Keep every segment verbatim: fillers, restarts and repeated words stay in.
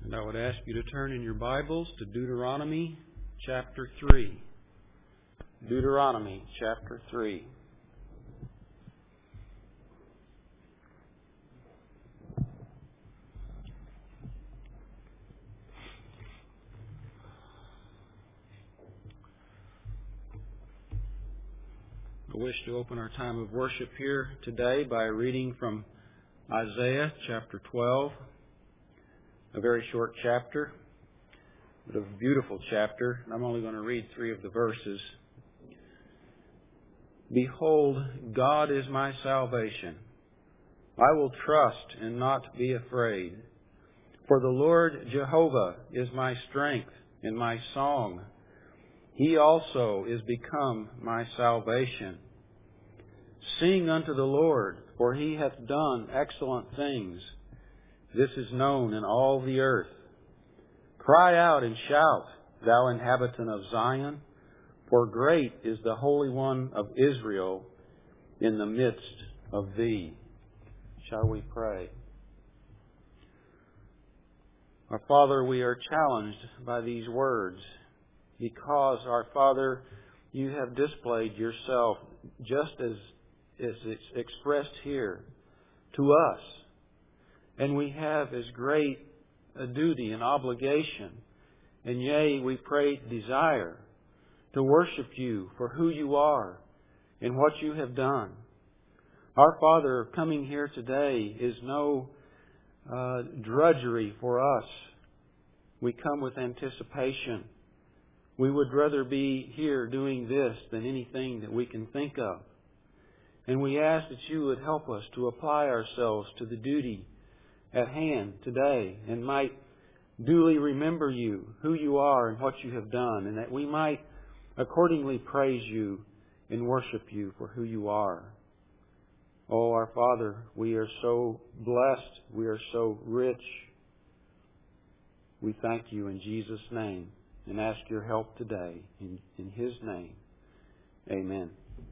And I would ask you to turn in your Bibles to Deuteronomy chapter three. Deuteronomy chapter three. I wish to open our time of worship here today by reading from Isaiah chapter twelve. A very short chapter, but a beautiful chapter. I'm only going to read three of the verses. Behold, God is my salvation. I will trust and not be afraid. For the Lord Jehovah is my strength and my song. He also is become my salvation. Sing unto the Lord, for He hath done excellent things. This is known in all the earth. Cry out and shout, thou inhabitant of Zion, for great is the Holy One of Israel in the midst of thee. Shall we pray? Our Father, we are challenged by these words because, our Father, you have displayed yourself just as, as it's expressed here to us. And we have as great a duty and obligation, and yea, we pray desire, to worship you for who you are and what you have done. Our Father, coming here today is no uh, drudgery for us. We come with anticipation. We would rather be here doing this than anything that we can think of. And we ask that you would help us to apply ourselves to the duty at hand today and might duly remember you, who you are and what you have done, and that we might accordingly praise you and worship you for who you are. Oh, our Father, we are so blessed. We are so rich. We thank you in Jesus' name and ask your help today. In, in His name, amen.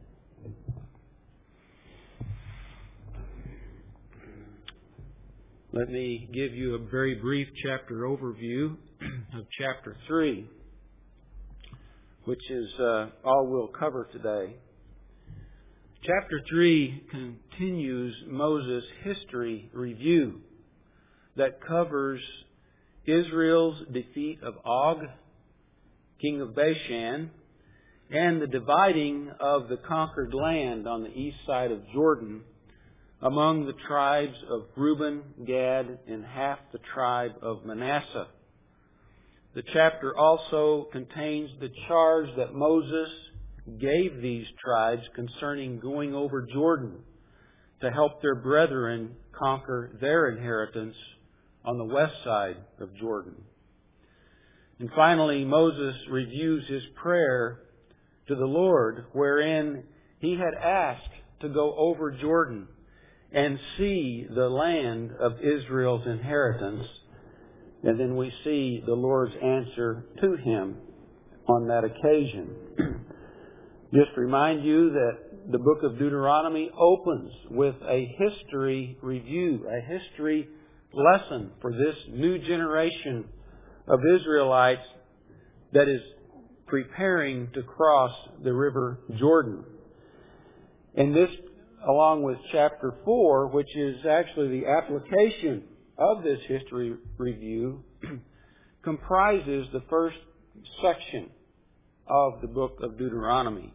Let me give you a very brief chapter overview of chapter three, which is uh, all we'll cover today. Chapter three continues Moses' history review that covers Israel's defeat of Og, king of Bashan, and the dividing of the conquered land on the east side of Jordan among the tribes of Reuben, Gad, and half the tribe of Manasseh. The chapter also contains the charge that Moses gave these tribes concerning going over Jordan to help their brethren conquer their inheritance on the west side of Jordan. And finally, Moses reviews his prayer to the Lord, wherein he had asked to go over Jordan and see the land of Israel's inheritance. And then we see the Lord's answer to him on that occasion. Just remind you that the book of Deuteronomy opens with a history review, a history lesson for this new generation of Israelites that is preparing to cross the river Jordan. And this, along with chapter four, which is actually the application of this history review, comprises the first section of the book of Deuteronomy.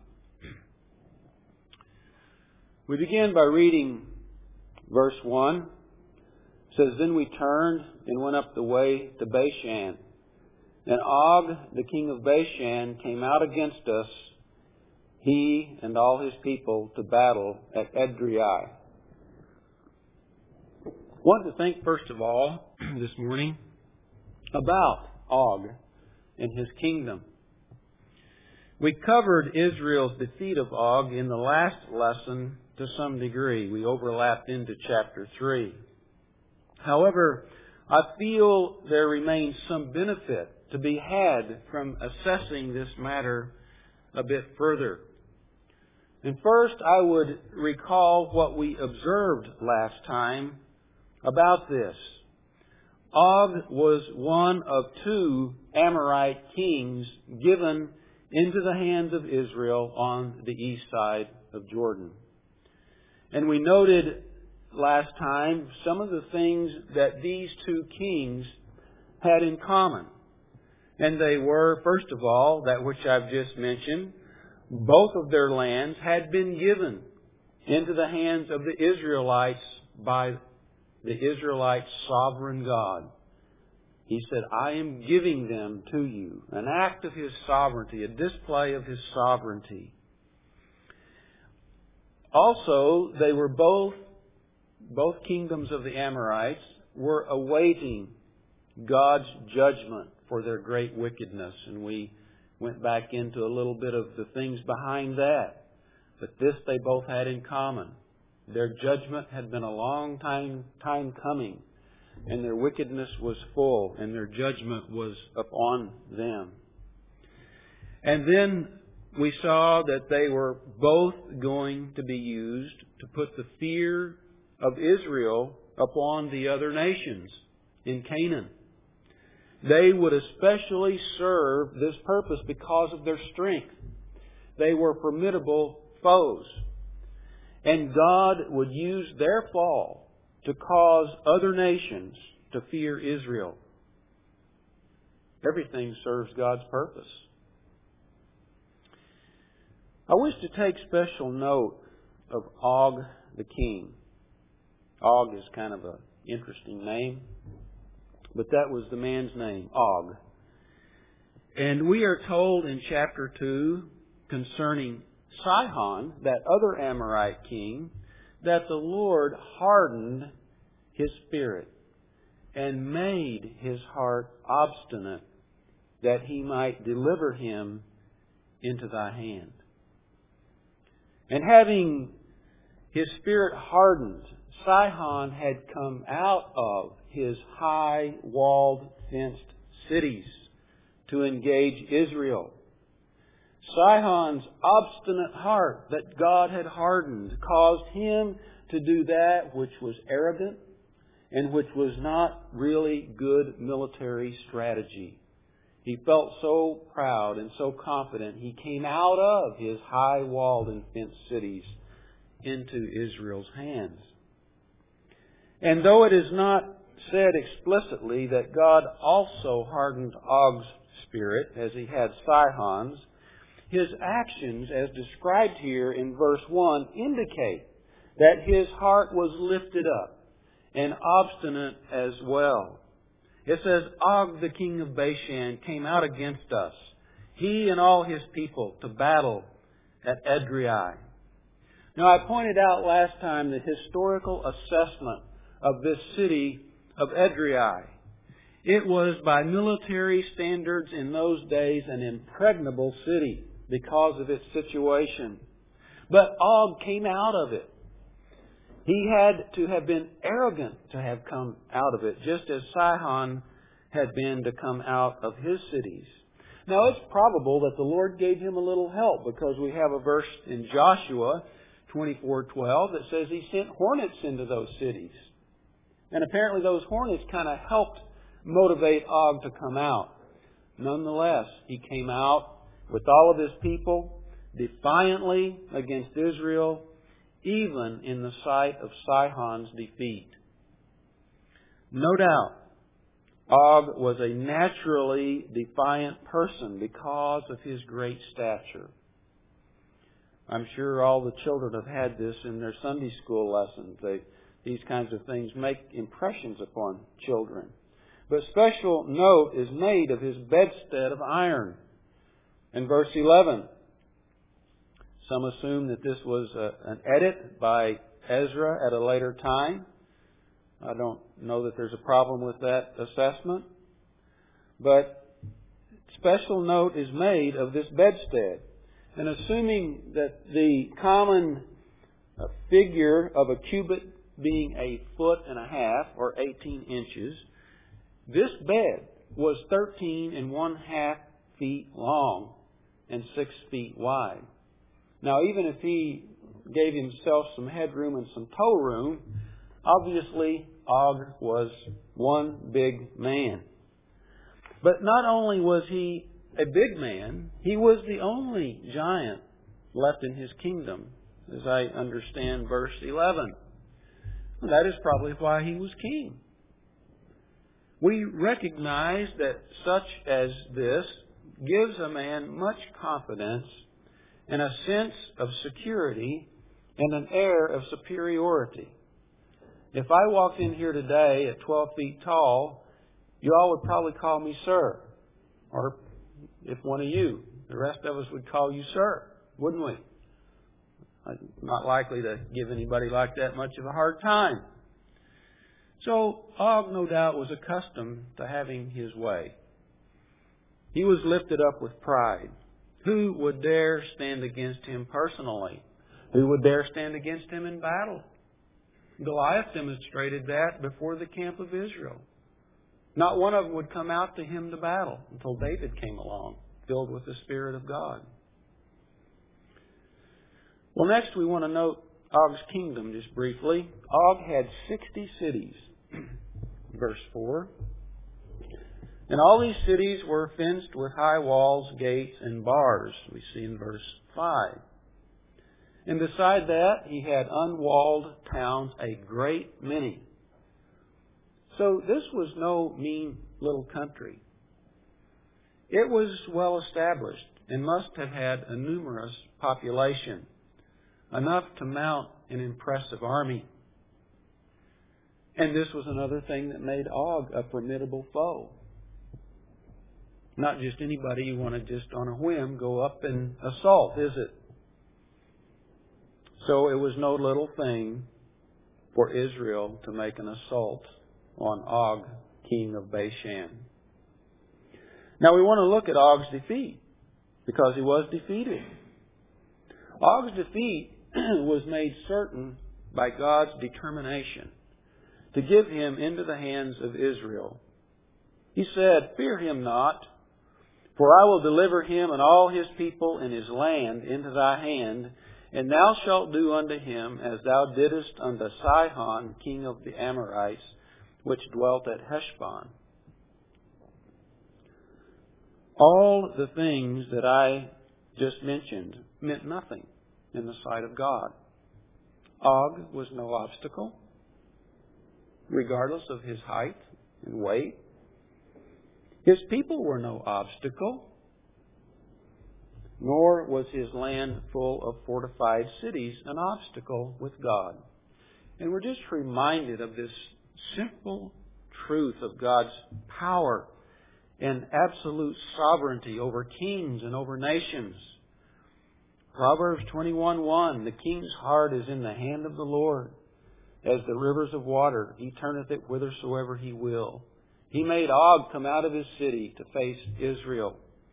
We begin by reading verse one. It says, Then we turned and went up the way to Bashan. And Og, the king of Bashan, came out against us, he and all his people, to battle at Edrei. I want to think, first of all, this morning, about Og and his kingdom. We covered Israel's defeat of Og in the last lesson to some degree. We overlapped into chapter three. However, I feel there remains some benefit to be had from assessing this matter a bit further. And first, I would recall what we observed last time about this. Og was one of two Amorite kings given into the hands of Israel on the east side of Jordan. And we noted last time some of the things that these two kings had in common. And they were, first of all, that which I've just mentioned, both of their lands had been given into the hands of the Israelites by the Israelite sovereign God. He said, I am giving them to you. An act of His sovereignty, a display of His sovereignty. Also, they were both, both kingdoms of the Amorites were awaiting God's judgment for their great wickedness. And we went back into a little bit of the things behind that. But this they both had in common. Their judgment had been a long time, time coming. And their wickedness was full. And their judgment was upon them. And then we saw that they were both going to be used to put the fear of Israel upon the other nations in Canaan. They would especially serve this purpose because of their strength. They were formidable foes. And God would use their fall to cause other nations to fear Israel. Everything serves God's purpose. I wish to take special note of Og the king. Og is kind of an interesting name, but that was the man's name, Og. And we are told in chapter two concerning Sihon, that other Amorite king, that the Lord hardened his spirit and made his heart obstinate, that He might deliver him into thy hand. And having his spirit hardened, Sihon had come out of his high walled fenced cities to engage Israel. Sihon's obstinate heart that God had hardened caused him to do that which was arrogant and which was not really good military strategy. He felt so proud and so confident, he came out of his high walled and fenced cities into Israel's hands. And though it is not said explicitly that God also hardened Og's spirit as He had Sihon's, his actions, as described here in verse one, indicate that his heart was lifted up and obstinate as well. It says, Og the king of Bashan came out against us, he and all his people, to battle at Edrei. Now, I pointed out last time the historical assessment of this city of Edrei. It was, by military standards in those days, an impregnable city because of its situation. But Og came out of it. He had to have been arrogant to have come out of it, just as Sihon had been to come out of his cities. Now, it's probable that the Lord gave him a little help, because we have a verse in Joshua twenty-four twelve that says He sent hornets into those cities. And apparently those hornets kind of helped motivate Og to come out. Nonetheless, he came out with all of his people defiantly against Israel, even in the sight of Sihon's defeat. No doubt, Og was a naturally defiant person because of his great stature. I'm sure all the children have had this in their Sunday school lessons. They, these kinds of things make impressions upon children. But special note is made of his bedstead of iron. In verse eleven, some assume that this was a, an edit by Ezra at a later time. I don't know that there's a problem with that assessment. But special note is made of this bedstead. And assuming that the common figure of a cubit being a foot and a half, or eighteen inches, this bed was thirteen and one half feet long and six feet wide. Now, even if he gave himself some headroom and some toe room, obviously Og was one big man. But not only was he a big man, he was the only giant left in his kingdom, as I understand verse eleven. That is probably why he was king. We recognize that such as this gives a man much confidence and a sense of security and an air of superiority. If I walked in here today at twelve feet tall, you all would probably call me sir. Or if one of you, the rest of us would call you sir, wouldn't we? I'm not likely to give anybody like that much of a hard time. So Og, no doubt, was accustomed to having his way. He was lifted up with pride. Who would dare stand against him personally? Who would dare stand against him in battle? Goliath demonstrated that before the camp of Israel. Not one of them would come out to him to battle until David came along, filled with the Spirit of God. Well, next we want to note Og's kingdom just briefly. Og had sixty cities. Verse four. And all these cities were fenced with high walls, gates, and bars, we see in verse five. And beside that, he had unwalled towns, a great many. So this was no mean little country. It was well established and must have had a numerous population, enough to mount an impressive army. And this was another thing that made Og a formidable foe. Not just anybody you want to just on a whim go up and assault, is it? So it was no little thing for Israel to make an assault on Og, king of Bashan. Now we want to look at Og's defeat, because he was defeated. Og's defeat was made certain by God's determination to give him into the hands of Israel. He said, "Fear him not, for I will deliver him and all his people and his land into thy hand, and thou shalt do unto him as thou didst unto Sihon, king of the Amorites, which dwelt at Heshbon." All the things that I just mentioned meant nothing in the sight of God. Og was no obstacle, regardless of his height and weight. His people were no obstacle, nor was his land full of fortified cities an obstacle with God. And we're just reminded of this simple truth of God's power and absolute sovereignty over kings and over nations. Proverbs twenty-one one, "The king's heart is in the hand of the Lord. As the rivers of water, he turneth it whithersoever he will." He made Og come out of his city to face Israel.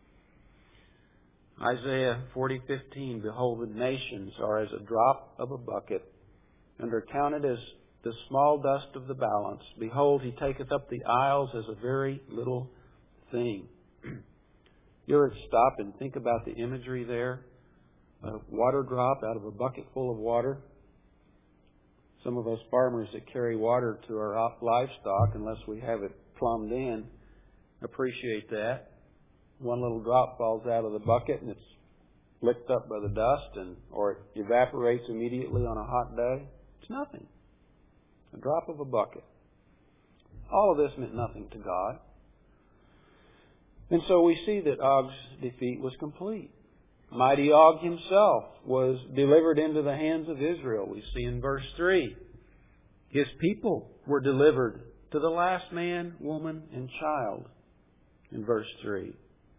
Isaiah forty fifteen, "Behold, the nations are as a drop of a bucket, and are counted as the small dust of the balance. Behold, he taketh up the isles as a very little thing." You ever stop and think about the imagery there? A water drop out of a bucket full of water. Some of us farmers that carry water to our livestock, unless we have it plumbed in, appreciate that. One little drop falls out of the bucket and it's licked up by the dust, and or it evaporates immediately on a hot day. It's nothing. A drop of a bucket. All of this meant nothing to God. And so we see that Og's defeat was complete. Mighty Og himself was delivered into the hands of Israel. We see in verse three. His people were delivered to the last man, woman, and child. In verse three.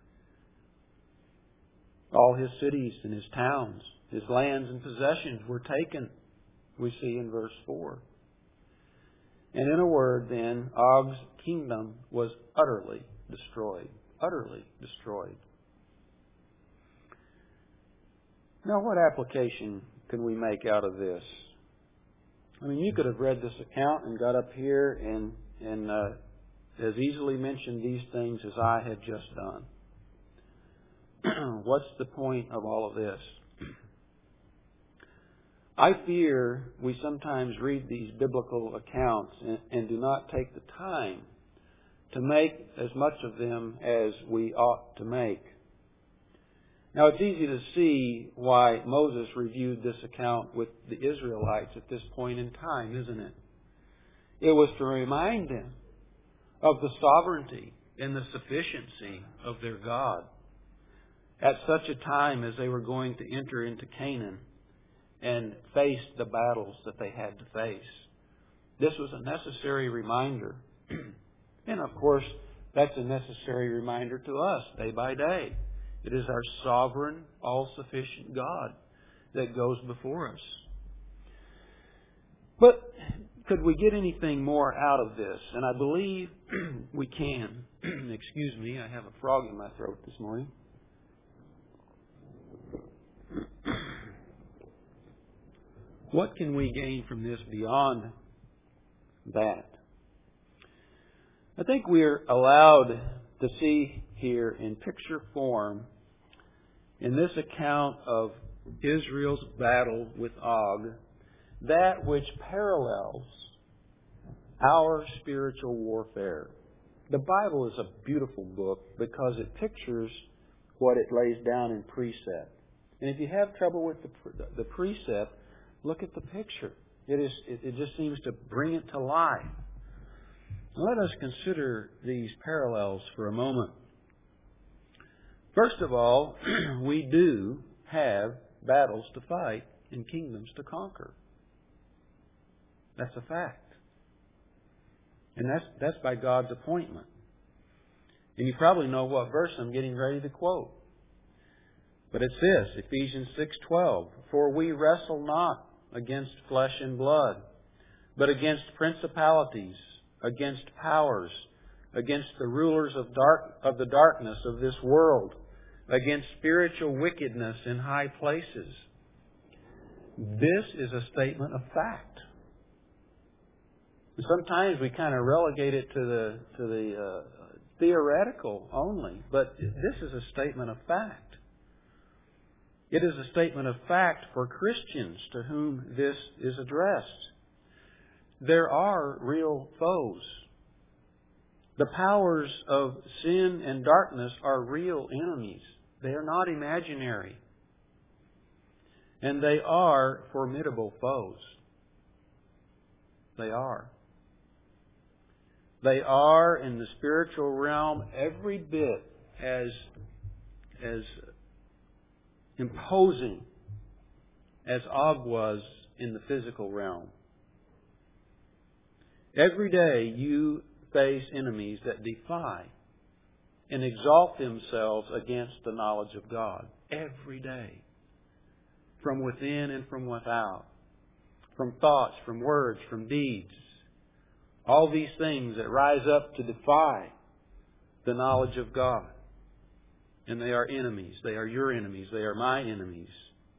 All his cities and his towns, his lands and possessions were taken. We see in verse four. And in a word then, Og's kingdom was utterly destroyed. Utterly destroyed. Now, what application can we make out of this? I mean, you could have read this account and got up here and, and uh, as easily mentioned these things as I have just done. What's the point of all of this? I fear we sometimes read these biblical accounts and, and do not take the time to make as much of them as we ought to make. Now, it's easy to see why Moses reviewed this account with the Israelites at this point in time, isn't it? It was to remind them of the sovereignty and the sufficiency of their God at such a time as they were going to enter into Canaan and face the battles that they had to face. This was a necessary reminder. And of course, that's a necessary reminder to us day by day. It is our sovereign, all-sufficient God that goes before us. But could we get anything more out of this? And I believe we can. Excuse me, I have a frog in my throat this morning. What can we gain from this beyond that? I think we are allowed to see here in picture form, in this account of Israel's battle with Og, that which parallels our spiritual warfare. The Bible is a beautiful book because it pictures what it lays down in precept. And if you have trouble with the, the precept, look at the picture. It is. It, it just seems to bring it to life. Let us consider these parallels for a moment. First of all, we do have battles to fight and kingdoms to conquer. That's a fact. And that's that's by God's appointment. And you probably know what verse I'm getting ready to quote. But it's this, Ephesians six twelve. For we wrestle not against flesh and blood, but against principalities, against powers, against the rulers of dark of the darkness of this world, against spiritual wickedness in high places. This is a statement of fact. Sometimes we kind of relegate it to the to the uh, theoretical only, but this is a statement of fact. It is a statement of fact for Christians to whom this is addressed. There are real foes. The powers of sin and darkness are real enemies. They are not imaginary. And they are formidable foes. They are. They are in the spiritual realm every bit as, as imposing as Og was in the physical realm. Every day you face enemies that defy and exalt themselves against the knowledge of God. Every day. From within and from without. From thoughts, from words, from deeds. All these things that rise up to defy the knowledge of God. And they are enemies. They are your enemies. They are my enemies.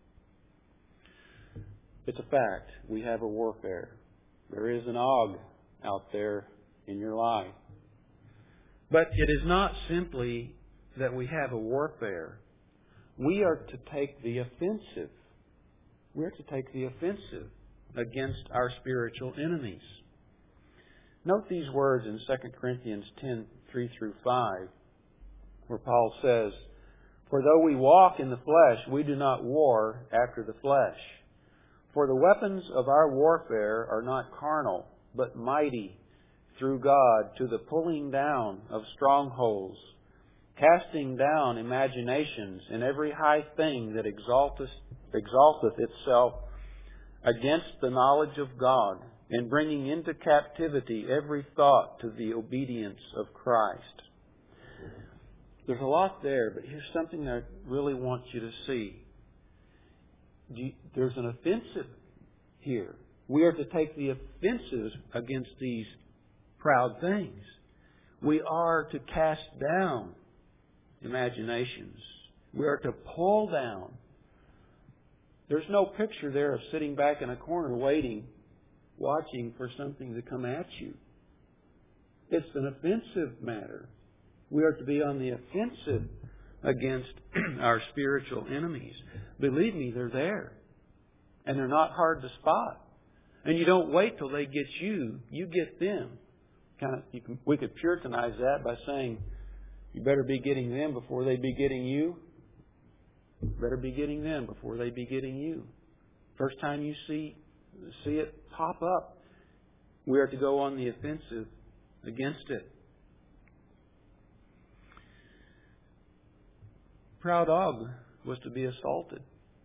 It's a fact. We have a warfare. There is an Og out there in your life. But it is not simply that we have a warfare. We are to take the offensive. We are to take the offensive against our spiritual enemies. Note these words in Second Corinthians ten, three through five, where Paul says, For though we walk in the flesh, we do not war after the flesh. For the weapons of our warfare are not carnal, but mighty through God to the pulling down of strongholds, casting down imaginations and every high thing that exalteth, exalteth itself against the knowledge of God, and bringing into captivity every thought to the obedience of Christ. There's a lot there, but here's something that I really want you to see. There's an offensive here. We are to take the offensive against these proud things. We are to cast down imaginations. We are to pull down. There's no picture there of sitting back in a corner waiting, watching for something to come at you. It's an offensive matter. We are to be on the offensive against our spiritual enemies. Believe me, they're there. And they're not hard to spot. And you don't wait till they get you. You get them. Kind of, you can, we could Puritanize that by saying, you better be getting them before they be getting you. You better be getting them before they be getting you. First time you see see it pop up, we are to go on the offensive against it. Proud Og was to be assaulted.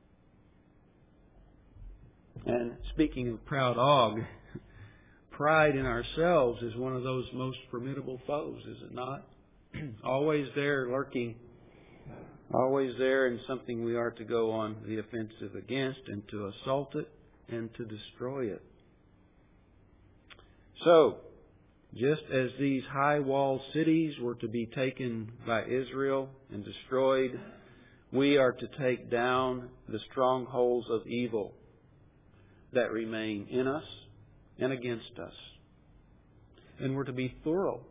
And speaking of proud Og, pride in ourselves is one of those most formidable foes, is it not? Always there lurking, always there, and something we are to go on the offensive against and to assault it and to destroy it. So, just as these high walled cities were to be taken by Israel and destroyed, we are to take down the strongholds of evil that remain in us and against us. And we're to be thorough.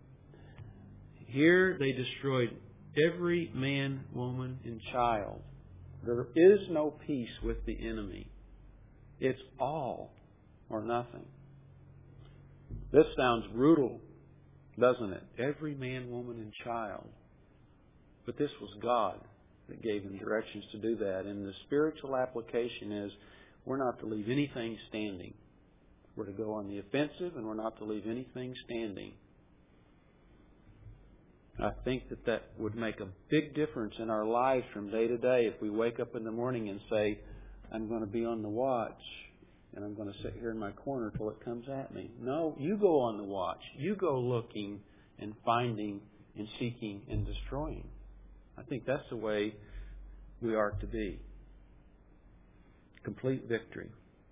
Here they destroyed every man, woman, and child. There is no peace with the enemy. It's all or nothing. This sounds brutal, doesn't it? Every man, woman, and child. But this was God that gave them directions to do that. And the spiritual application is we're not to leave anything standing. We're to go on the offensive, and we're not to leave anything standing. I think that that would make a big difference in our lives from day to day if we wake up in the morning and say, I'm going to be on the watch, and I'm going to sit here in my corner till it comes at me. No, you go on the watch. You go looking and finding and seeking and destroying. I think that's the way we are to be. Complete victory.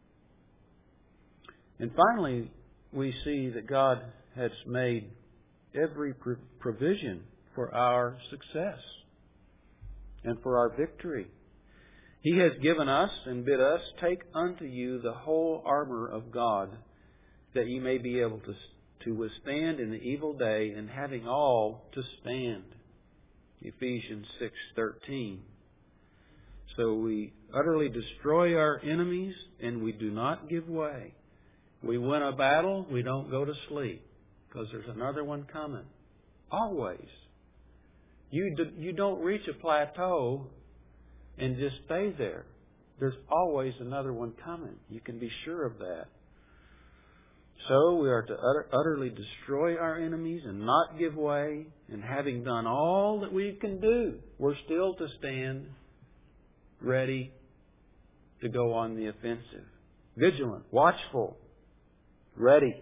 And finally, we see that God has made every provision for our success and for our victory. He has given us and bid us, take unto you the whole armor of God, that ye may be able to, to withstand in the evil day, and having all to stand. Ephesians six thirteen. So we utterly destroy our enemies, and we do not give way. We win a battle, we don't go to sleep, because there's another one coming. Always. You do, you don't reach a plateau and just stay there. There's always another one coming. You can be sure of that. So we are to utter, utterly destroy our enemies and not give way. And having done all that we can do, we're still to stand ready to go on the offensive. Vigilant, watchful, ready.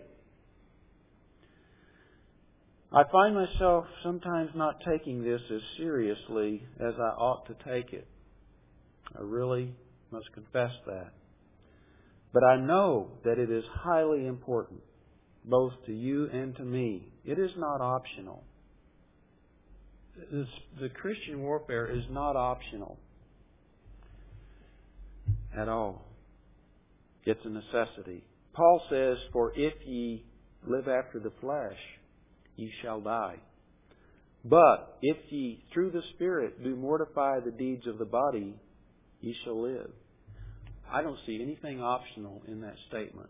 I find myself sometimes not taking this as seriously as I ought to take it. I really must confess that. But I know that it is highly important, both to you and to me. It is not optional. This, the Christian warfare is not optional at all. It's a necessity. Paul says, for if ye live after the flesh, ye shall die. But if ye through the Spirit do mortify the deeds of the body, ye shall live. I don't see anything optional in that statement.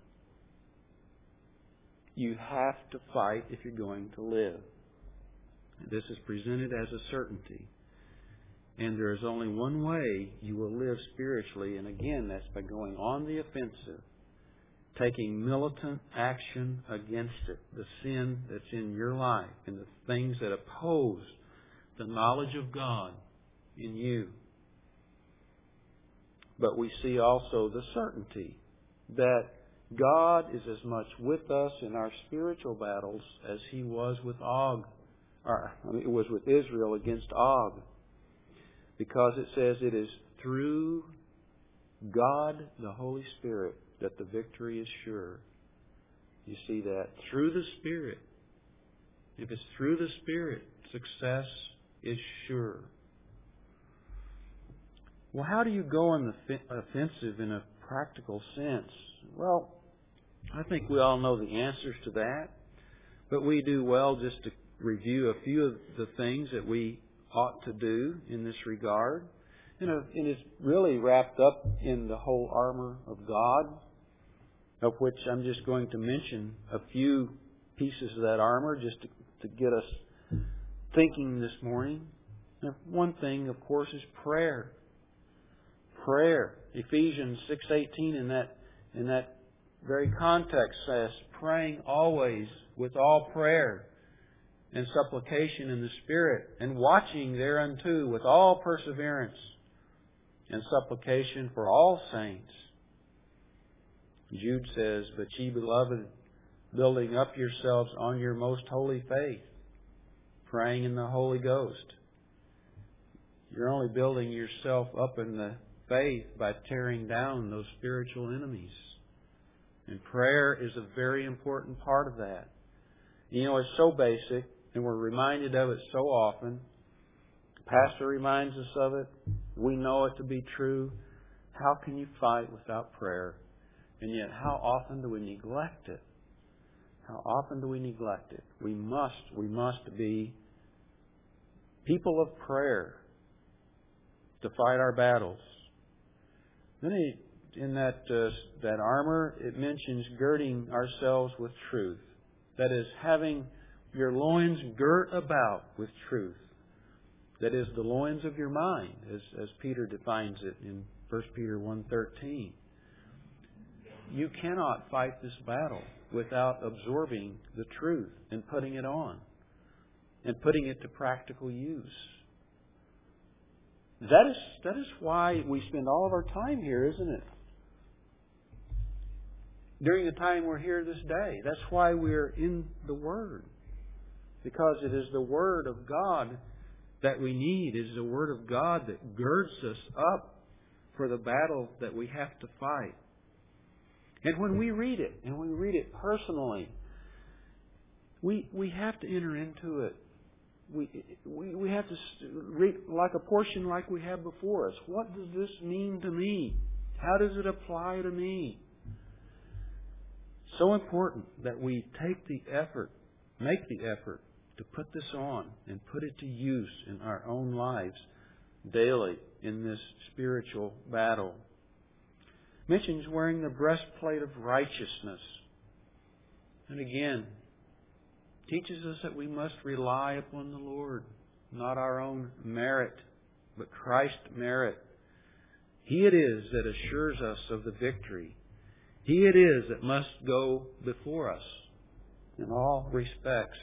You have to fight if you're going to live. This is presented as a certainty. And there is only one way you will live spiritually, and again, that's by going on the offensive, taking militant action against it, the sin that's in your life and the things that oppose the knowledge of God in you. But we see also the certainty that God is as much with us in our spiritual battles as He was with Og, or I mean, it was with Israel against Og. Because it says it is through God, the Holy Spirit, that the victory is sure. You see that? Through the Spirit. If it's through the Spirit, success is sure. Well, how do you go on the offensive in a practical sense? Well, I think we all know the answers to that. But we do well just to review a few of the things that we ought to do in this regard. You know, and it's really wrapped up in the whole armor of God, of which I'm just going to mention a few pieces of that armor just to, to get us thinking this morning. Now, one thing, of course, is prayer. Prayer. Ephesians six eighteen in that in that very context says, praying always with all prayer and supplication in the Spirit, and watching thereunto with all perseverance and supplication for all saints. Jude says, but ye beloved, building up yourselves on your most holy faith, praying in the Holy Ghost. You're only building yourself up in the faith by tearing down those spiritual enemies. And prayer is a very important part of that. You know, it's so basic, and we're reminded of it so often. The pastor reminds us of it. We know it to be true. How can you fight without prayer? And yet, how often do we neglect it? How often do we neglect it? We must, we must be people of prayer to fight our battles. Then he, in that uh, that armor, it mentions girding ourselves with truth. That is, having your loins girt about with truth. That is, the loins of your mind, as, as Peter defines it in First Peter one thirteen. You cannot fight this battle without absorbing the truth and putting it on and putting it to practical use. That is, that is why we spend all of our time here, isn't it? During the time we're here this day. That's why we're in the Word. Because it is the Word of God that we need. It is the Word of God that girds us up for the battle that we have to fight. And when we read it, and we read it personally, we we have to enter into it. We, we we have to read like a portion like we have before us. What does this mean to me? How does it apply to me? So important that we take the effort, make the effort to put this on and put it to use in our own lives daily in this spiritual battle. Mentions wearing the breastplate of righteousness. And again, teaches us that we must rely upon the Lord, not our own merit, but Christ's merit. He it is that assures us of the victory. He it is that must go before us in all respects.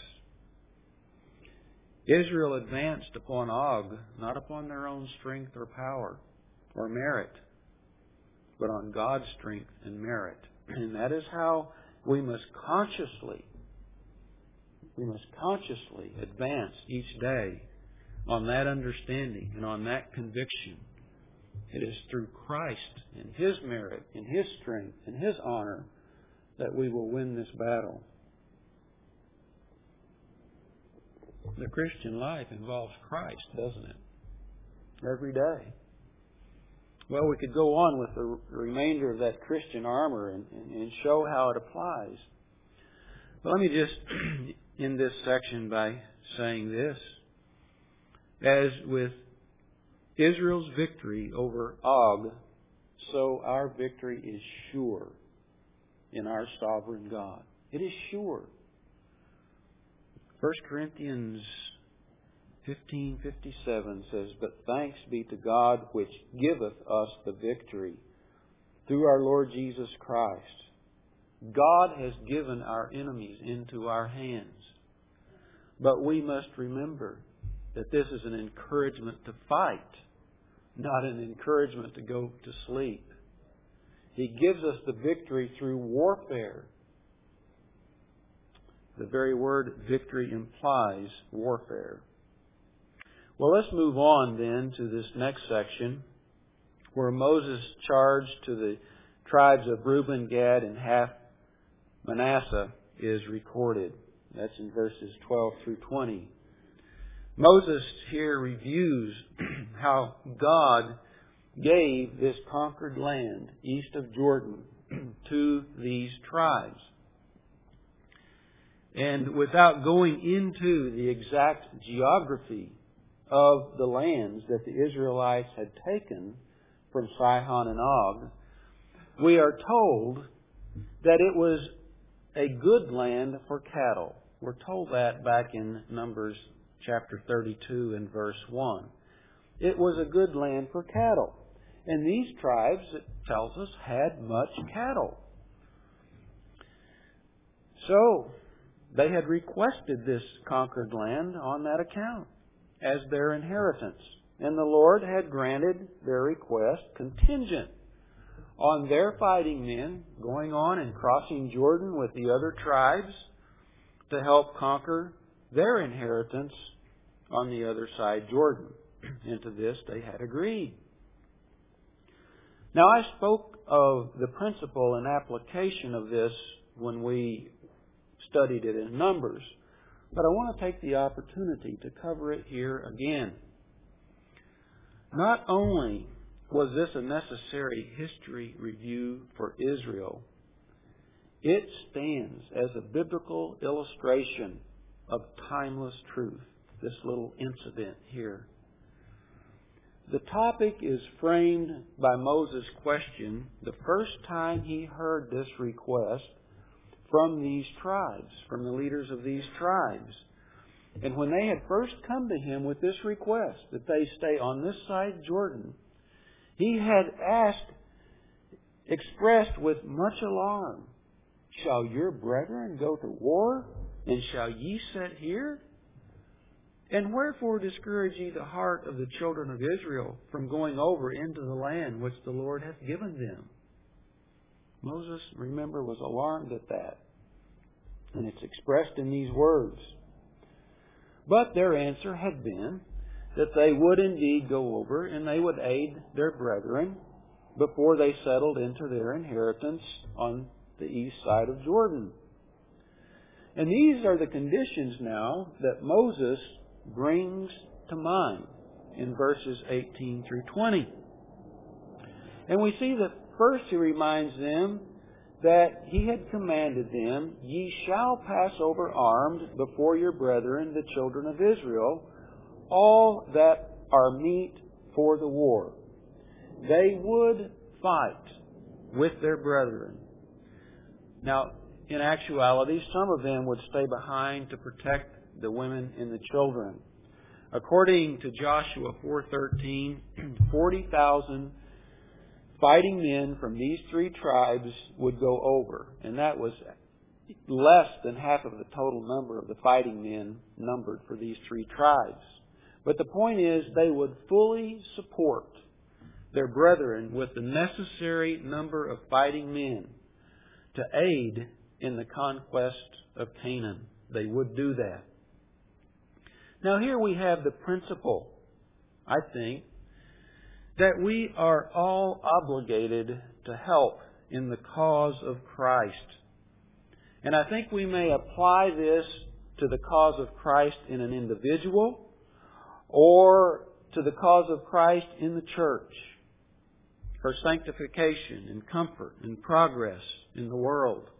Israel advanced upon Og, not upon their own strength or power or merit, but on God's strength and merit. And that is how we must consciously, we must consciously advance each day on that understanding and on that conviction. It is through Christ and His merit and His strength and His honor that we will win this battle. The Christian life involves Christ, doesn't it? Every day. Well, we could go on with the remainder of that Christian armor and, and, and show how it applies. But let me just end this section by saying this. As with Israel's victory over Og, so our victory is sure in our sovereign God. It is sure. First Corinthians fifteen fifty-seven says, but thanks be to God which giveth us the victory through our Lord Jesus Christ. God has given our enemies into our hands. But we must remember that this is an encouragement to fight, not an encouragement to go to sleep. He gives us the victory through warfare. The very word victory implies warfare. Well, let's move on then to this next section where Moses charged to the tribes of Reuben, Gad, and half Manasseh is recorded. That's in verses twelve through twenty. Moses here reviews how God gave this conquered land east of Jordan to these tribes. And without going into the exact geography of the lands that the Israelites had taken from Sihon and Og, we are told that it was a good land for cattle. We're told that back in Numbers chapter thirty-two and verse one. It was a good land for cattle. And these tribes, it tells us, had much cattle. So, they had requested this conquered land on that account as their inheritance. And the Lord had granted their request contingent on their fighting men going on and crossing Jordan with the other tribes to help conquer their inheritance on the other side Jordan. And to this they had agreed. Now, I spoke of the principle and application of this when we studied it in Numbers, but I want to take the opportunity to cover it here again. Not only was this a necessary history review for Israel, it stands as a biblical illustration of timeless truth, this little incident here. The topic is framed by Moses' question the first time he heard this request from these tribes, from the leaders of these tribes. And when they had first come to him with this request, that they stay on this side Jordan, he had asked, expressed with much alarm, "Shall your brethren go to war, and shall ye sit here? And wherefore discourage ye the heart of the children of Israel from going over into the land which the Lord hath given them?" Moses, remember, was alarmed at that. And it's expressed in these words. But their answer had been that they would indeed go over and they would aid their brethren before they settled into their inheritance on the east side of Jordan. And these are the conditions now that Moses brings to mind in verses eighteen through twenty. And we see that first he reminds them that he had commanded them, "Ye shall pass over armed before your brethren, the children of Israel, all that are meet for the war." They would fight with their brethren. Now, in actuality, some of them would stay behind to protect the women and the children. According to Joshua four thirteen, forty thousand fighting men from these three tribes would go over. And that was less than half of the total number of the fighting men numbered for these three tribes. But the point is, they would fully support their brethren with the necessary number of fighting men to aid in the conquest of Canaan. They would do that. Now here we have the principle, I think, that we are all obligated to help in the cause of Christ. And I think we may apply this to the cause of Christ in an individual or to the cause of Christ in the church for sanctification and comfort and progress in the world.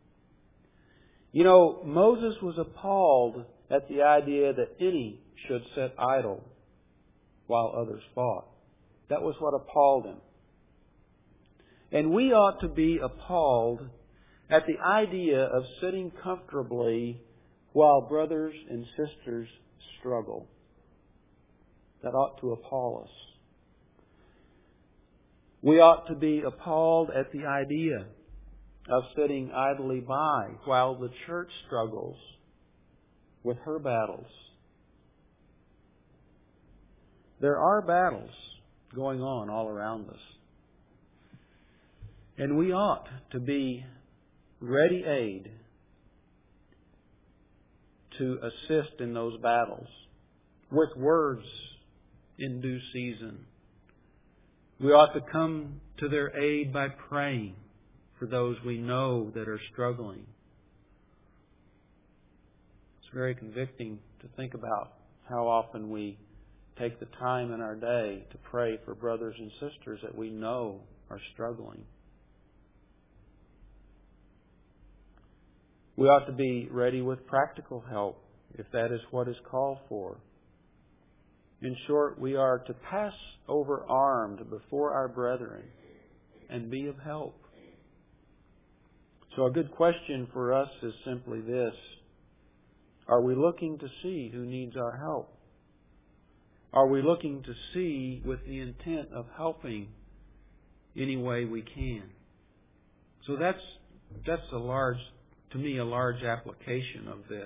You know, Moses was appalled at the idea that any should sit idle while others fought. That was what appalled him. And we ought to be appalled at the idea of sitting comfortably while brothers and sisters struggle. That ought to appall us. We ought to be appalled at the idea of sitting idly by while the church struggles with her battles. There are battles going on all around us. And we ought to be ready aid to assist in those battles with words in due season. We ought to come to their aid by praying for those we know that are struggling. It's very convicting to think about how often we take the time in our day to pray for brothers and sisters that we know are struggling. We ought to be ready with practical help if that is what is called for. In short, we are to pass over armed before our brethren and be of help. So a good question for us is simply this: are we looking to see who needs our help? Are we looking to see with the intent of helping any way we can? So that's that's a large, to me, a large application of this.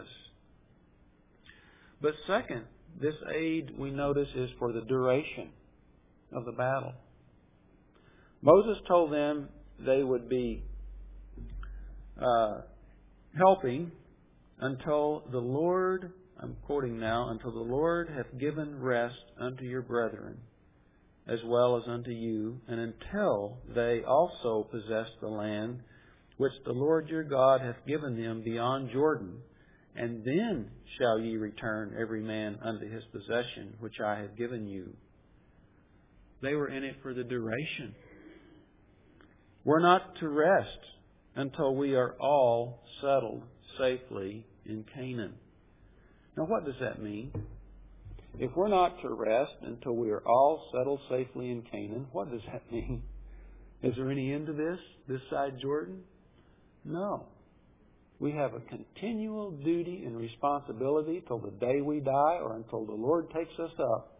But second, this aid, we notice, is for the duration of the battle. Moses told them they would be uh, helping until the Lord, I'm quoting now, until the Lord hath given rest unto your brethren, as well as unto you, and until they also possess the land which the Lord your God hath given them beyond Jordan, and then shall ye return every man unto his possession, which I have given you. They were in it for the duration. We're not to rest until we are all settled safely in Canaan. Now, what does that mean? If we're not to rest until we are all settled safely in Canaan, what does that mean? Is there any end to this, this side Jordan? No. We have a continual duty and responsibility till the day we die or until the Lord takes us up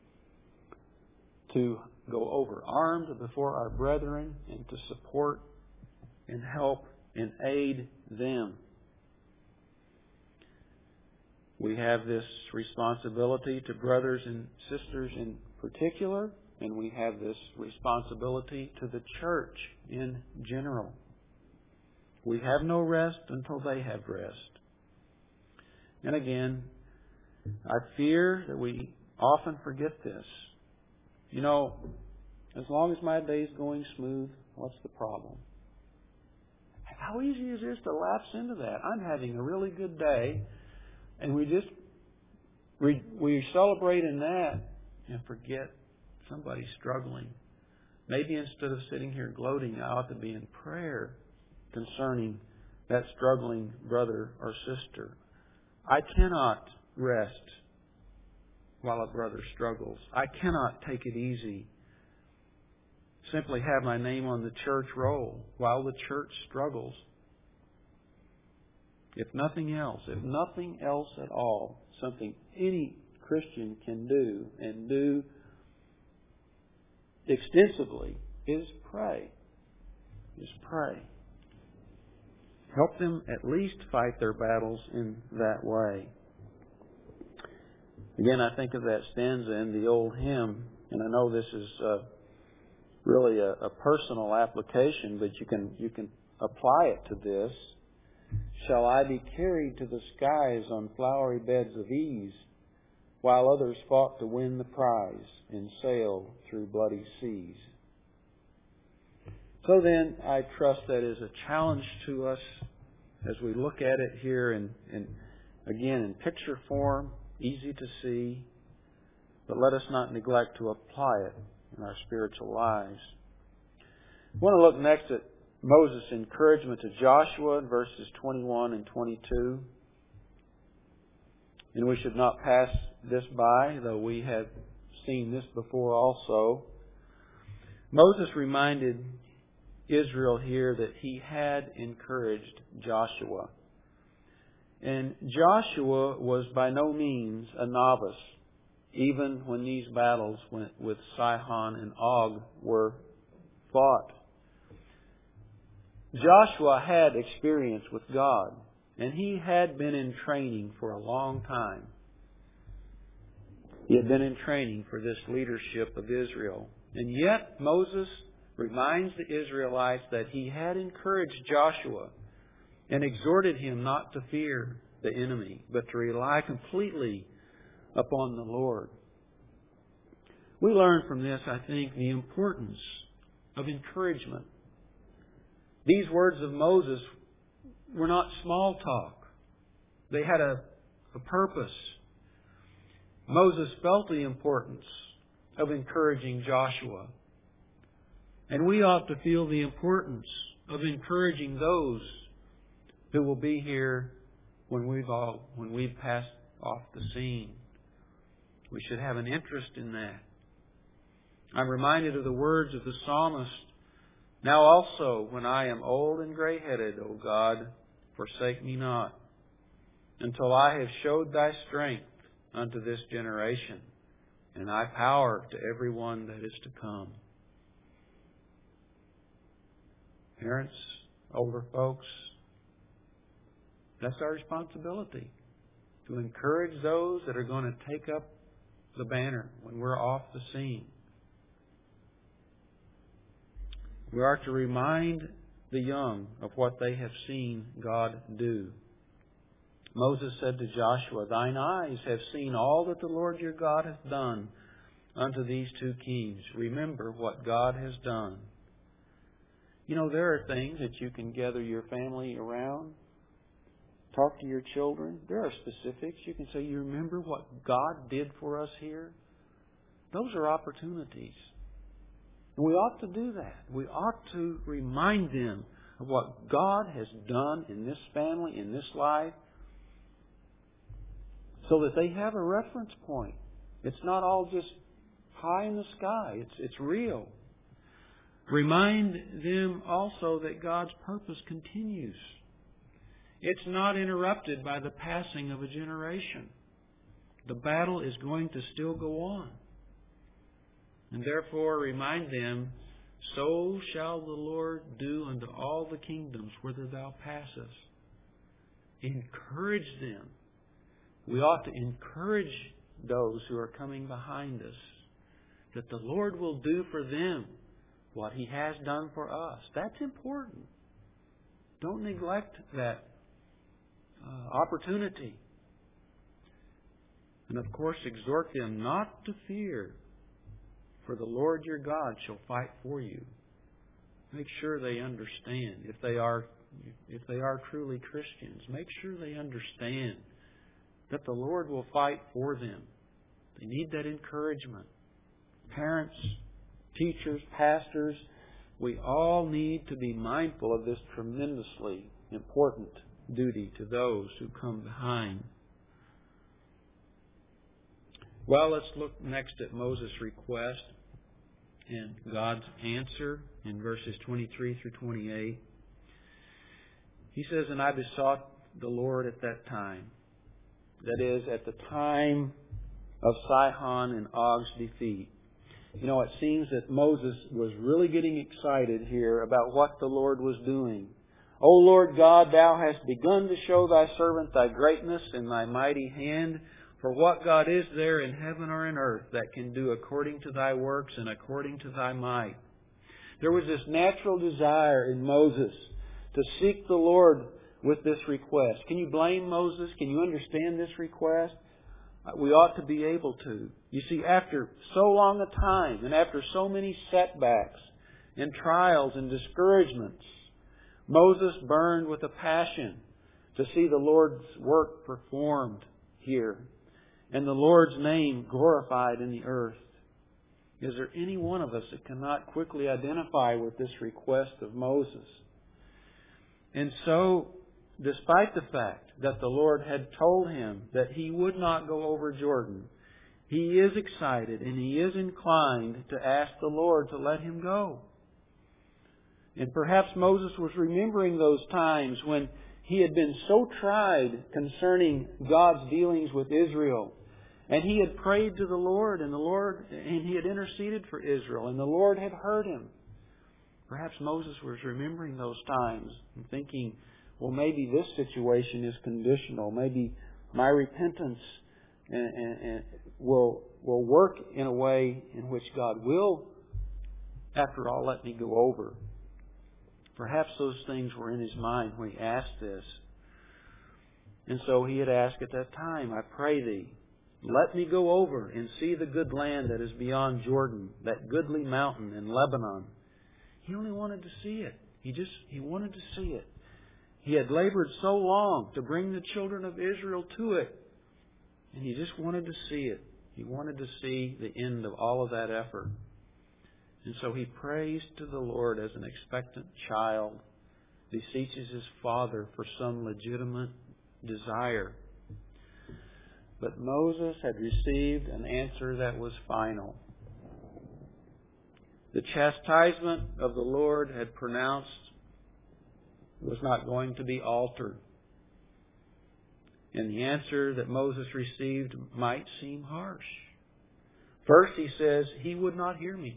to go over armed before our brethren and to support and help and aid them. We have this responsibility to brothers and sisters in particular, and we have this responsibility to the church in general. We have no rest until they have rest. And again, I fear that we often forget this. You know, as long as my day is going smooth, what's the problem? How easy is this to lapse into that? I'm having a really good day, and we just we, we celebrate in that and forget somebody's struggling. Maybe instead of sitting here gloating, I ought to be in prayer concerning that struggling brother or sister. I cannot rest while a brother struggles. I cannot take it easy. Simply have my name on the church roll while the church struggles. If nothing else, if nothing else at all, something any Christian can do and do extensively is pray. Is pray. Help them at least fight their battles in that way. Again, I think of that stanza in the old hymn, and I know this is uh, really a, a personal application, but you can you can apply it to this. Shall I be carried to the skies on flowery beds of ease, while others fought to win the prize and sailed through bloody seas? So then, I trust that is a challenge to us as we look at it here in, in again, in picture form, easy to see, but let us not neglect to apply it in our spiritual lives. I want to look next at Moses' encouragement to Joshua in verses twenty-one and twenty-two. And we should not pass this by, though we have seen this before also. Moses reminded Israel here that he had encouraged Joshua. And Joshua was by no means a novice, even when these battles with Sihon and Og were fought. Joshua had experience with God, and he had been in training for a long time. He had been in training for this leadership of Israel. And yet Moses reminds the Israelites that he had encouraged Joshua and exhorted him not to fear the enemy, but to rely completely upon the Lord. We learn from this, I think, the importance of encouragement. These words of Moses were not small talk. They had a, a purpose. Moses felt the importance of encouraging Joshua. And we ought to feel the importance of encouraging those who will be here when we've all when we've passed off the scene. We should have an interest in that. I'm reminded of the words of the psalmist, "Now also, when I am old and gray-headed, O God, forsake me not, until I have showed Thy strength unto this generation, and Thy power to every one that is to come." Parents, older folks, that's our responsibility, to encourage those that are going to take up the banner when we're off the scene. We are to remind the young of what they have seen God do. Moses said to Joshua, "Thine eyes have seen all that the Lord your God hath done unto these two kings. Remember what God has done." You know, there are things that you can gather your family around, talk to your children. There are specifics. You can say, "You remember what God did for us here?" Those are opportunities. And we ought to do that. We ought to remind them of what God has done in this family, in this life, so that they have a reference point. It's not all just high in the sky. It's, it's real. Remind them also that God's purpose continues. It's not interrupted by the passing of a generation. The battle is going to still go on. And therefore remind them, "So shall the Lord do unto all the kingdoms whither thou passest." Encourage them. We ought to encourage those who are coming behind us, that the Lord will do for them what He has done for us. That's important. Don't neglect that uh, opportunity. And of course, exhort them not to fear, for the Lord your God shall fight for you. Make sure they understand. If they are, if they are truly Christians, make sure they understand that the Lord will fight for them. They need that encouragement. Parents, teachers, pastors, we all need to be mindful of this tremendously important duty to those who come behind. Well, let's look next at Moses' request and God's answer in verses twenty-three through twenty-eight. He says, "And I besought the Lord at that time," that is, at the time of Sihon and Og's defeat. You know, it seems that Moses was really getting excited here about what the Lord was doing. "O Lord God, Thou hast begun to show Thy servant Thy greatness and Thy mighty hand. For what God is there in heaven or in earth that can do according to Thy works and according to Thy might?" There was this natural desire in Moses to seek the Lord with this request. Can you blame Moses? Can you understand this request? We ought to be able to. You see, after so long a time and after so many setbacks and trials and discouragements, Moses burned with a passion to see the Lord's work performed here and the Lord's name glorified in the earth. Is there any one of us that cannot quickly identify with this request of Moses? And so, despite the fact that the Lord had told him that he would not go over Jordan, he is excited and he is inclined to ask the Lord to let him go. And perhaps Moses was remembering those times when he had been so tried concerning God's dealings with Israel. And he had prayed to the Lord, and the Lord, and he had interceded for Israel, and the Lord had heard him. Perhaps Moses was remembering those times and thinking, well, maybe this situation is conditional. Maybe my repentance and, and, and will will work in a way in which God will, after all, let me go over. Perhaps those things were in his mind when he asked this. And so he had asked at that time, "I pray Thee, let me go over and see the good land that is beyond Jordan, that goodly mountain in Lebanon." He only wanted to see it. He just, he wanted to see it. He had labored so long to bring the children of Israel to it. And he just wanted to see it. He wanted to see the end of all of that effort. And so he prays to the Lord as an expectant child, beseeches his father for some legitimate desire. But Moses had received an answer that was final. The chastisement of the Lord had pronounced was not going to be altered. And the answer that Moses received might seem harsh. First, he says, He would not hear me.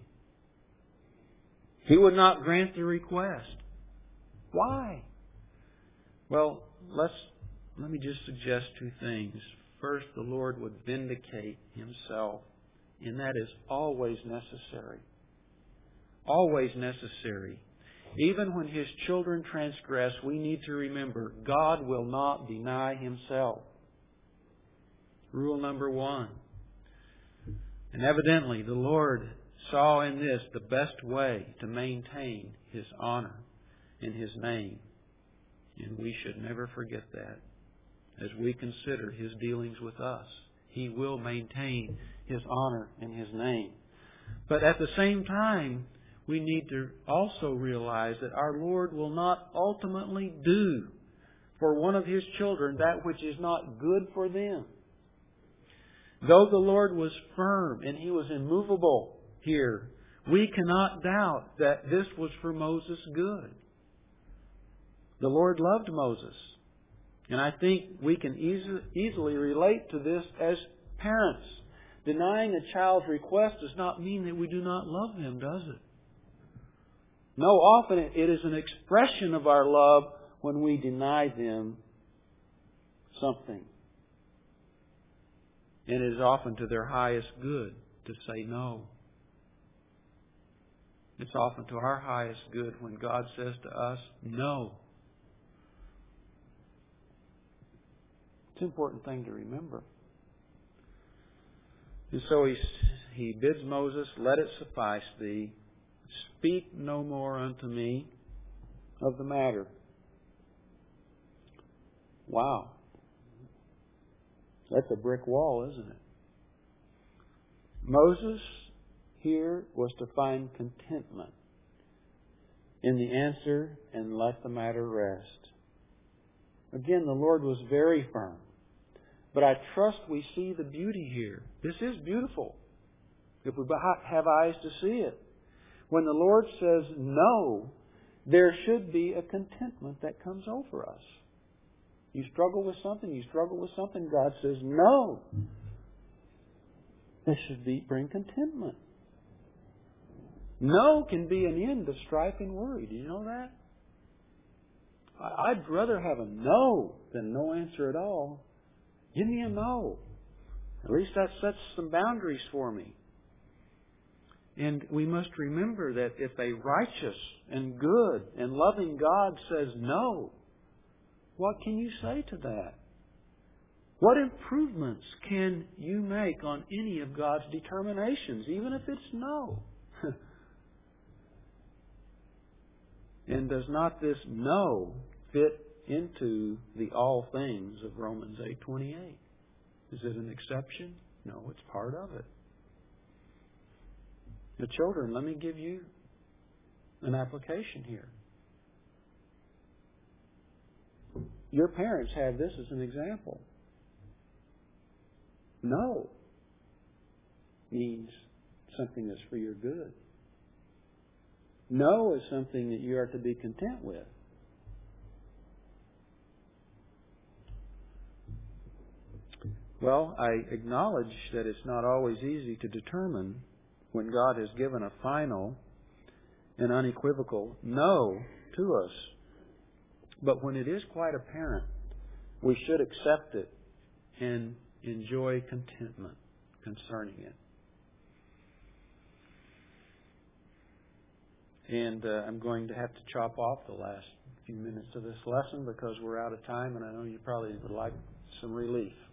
He would not grant the request. Why? Well, let's let me just suggest two things. First, the Lord would vindicate Himself, and that is always necessary. Always necessary. Even when His children transgress, we need to remember God will not deny Himself. Rule number one. And evidently, the Lord saw in this the best way to maintain His honor in His name. And we should never forget that as we consider His dealings with us. He will maintain His honor in His name. But at the same time, we need to also realize that our Lord will not ultimately do for one of His children that which is not good for them. Though the Lord was firm and He was immovable here, we cannot doubt that this was for Moses' good. The Lord loved Moses. And I think we can easily, easily relate to this as parents. Denying a child's request does not mean that we do not love them, does it? No, often it is an expression of our love when we deny them something. And it is often to their highest good to say no. It's often to our highest good when God says to us, no. It's an important thing to remember. And so he, he bids Moses, let it suffice thee. Speak no more unto me of the matter. Wow. That's a brick wall, isn't it? Moses here was to find contentment in the answer and let the matter rest. Again, the Lord was very firm. But I trust we see the beauty here. This is beautiful if we have eyes to see it. When the Lord says no, there should be a contentment that comes over us. You struggle with something, you struggle with something, God says no. This should be bring contentment. No can be an end of strife and worry. Do you know that? I'd rather have a no than no answer at all. Give me a no. At least that sets some boundaries for me. And we must remember that if a righteous and good and loving God says no, what can you say to that? What improvements can you make on any of God's determinations, even if it's no? And does not this no fit into the all things of Romans eight twenty-eight? Is it an exception? No, it's part of it. Now, children, let me give you an application here. Your parents have this as an example. No means something that's for your good. No is something that you are to be content with. Well, I acknowledge that it's not always easy to determine when God has given a final and unequivocal no to us. But when it is quite apparent, we should accept it and enjoy contentment concerning it. And uh, I'm going to have to chop off the last few minutes of this lesson because we're out of time, and I know you probably would like some relief.